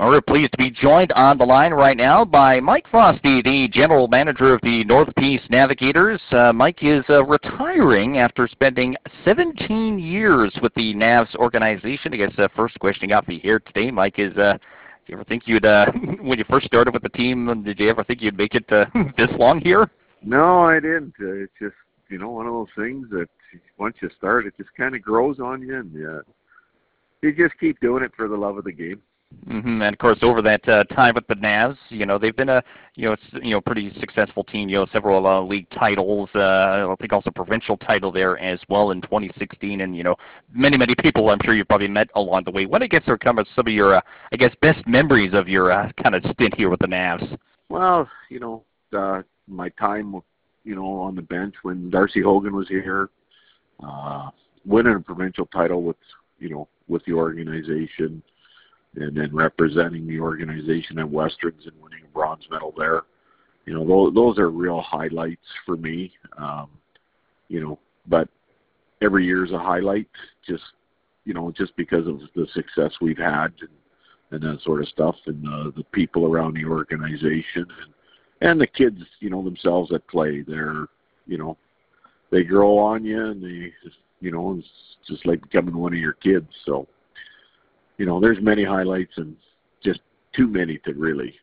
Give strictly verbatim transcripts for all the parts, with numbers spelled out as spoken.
We're pleased to be joined on the line right now by Mike Frosty, the general manager of the North Peace Navigators. Uh, Mike is uh, retiring after spending seventeen years with the N A V S organization. I guess the uh, first question I got for you here today, Mike, is uh, did you ever think you'd, uh, when you first started with the team, did you ever think you'd make it uh, this long here? No, I didn't. Uh, it's just, you know, one of those things that once you start, it just kind of grows on you, and yeah, you just keep doing it for the love of the game. Mm-hmm. And of course, over that uh, time with the N A V S, you know they've been a you know it's, you know pretty successful team. You know several uh, league titles. Uh, I think also provincial title there as well in twenty sixteen. And you know many many people I'm sure you probably met along the way. What I guess are kind of some of your uh, I guess best memories of your uh, kind of stint here with the N A V S? Well, you know uh, my time you know on the bench when Darcy Hogan was here, uh, winning a provincial title with you know with the organization. And then representing the organization at Westerns and winning a bronze medal there. You know, those, those are real highlights for me. Um, you know, but every year is a highlight, just, you know, just because of the success we've had and, and that sort of stuff, and uh, the people around the organization and, and the kids, you know, themselves that play. They're, you know, they grow on you, and they, you know, it's just like becoming one of your kids, so. You know, there's many highlights and just too many to really,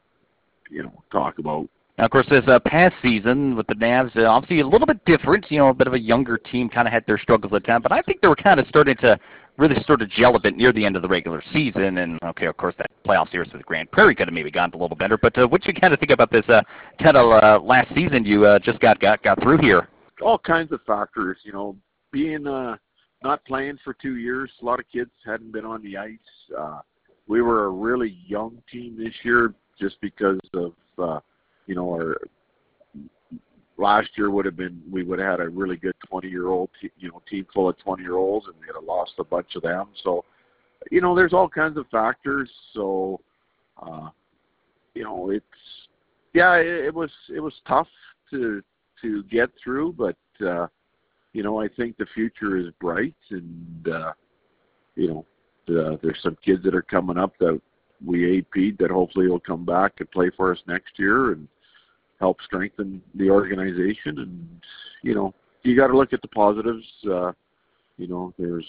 you know, talk about. Now, of course, this uh, past season with the N A V S, uh, obviously a little bit different. You know, a bit of a younger team, kind of had their struggles at times, but I think they were kind of starting to really sort of gel a bit near the end of the regular season. And okay, of course, that playoff series with Grand Prairie could have maybe gotten a little better. But uh, what you kind of think about this uh, kind of uh, last season you uh, just got, got got through here? All kinds of factors. You know, being uh, not playing for two years. A lot of kids hadn't been on the ice. Uh, we were a really young team this year just because of, uh, you know, our last year would have been, we would have had a really good twenty-year-old, you know, team full of twenty-year-olds, and we had lost a bunch of them. So, you know, there's all kinds of factors. So, uh, you know, it's, yeah, it, it was, it was tough to, to get through, but, uh, you know, I think the future is bright, and, uh, you know, uh, there's some kids that are coming up that we A P'd that hopefully will come back and play for us next year and help strengthen the organization. And, you know, you got to look at the positives. Uh, you know, there's,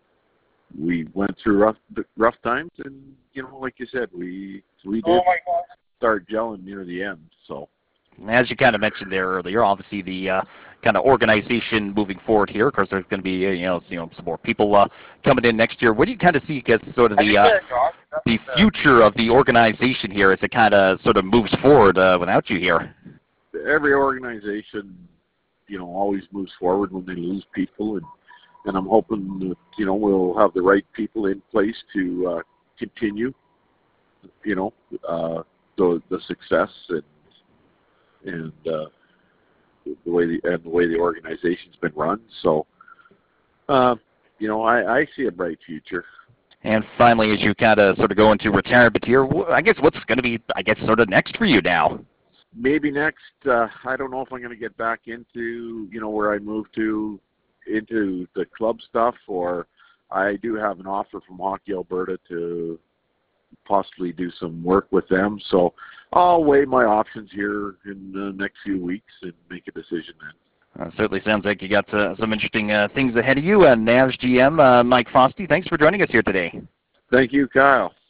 we went through rough, rough times, and, you know, like you said, we, we did oh start gelling near the end, so. As you kind of mentioned there earlier, obviously the uh, kind of organization moving forward here. Of course, there's going to be uh, you know you know some more people uh, coming in next year. What do you kind of see as sort of the uh, the future of the organization here as it kind of sort of moves forward uh, without you here? Every organization, you know, always moves forward when they lose people, and and I'm hoping that you know we'll have the right people in place to uh, continue, you know, uh, the the success and. and uh, the way the and the way the organization's been run. So, uh, you know, I, I see a bright future. And finally, as you kind of sort of go into retirement here, I guess what's going to be, I guess, sort of next for you now? Maybe next, uh, I don't know if I'm going to get back into, you know, where I moved to, into the club stuff, or I do have an offer from Hockey Alberta to possibly do some work with them. So I'll weigh my options here in the next few weeks and make a decision then. Uh, certainly sounds like you got uh, some interesting uh, things ahead of you. Uh, N A V S G M uh, Mike Frosty, thanks for joining us here today. Thank you, Kyle.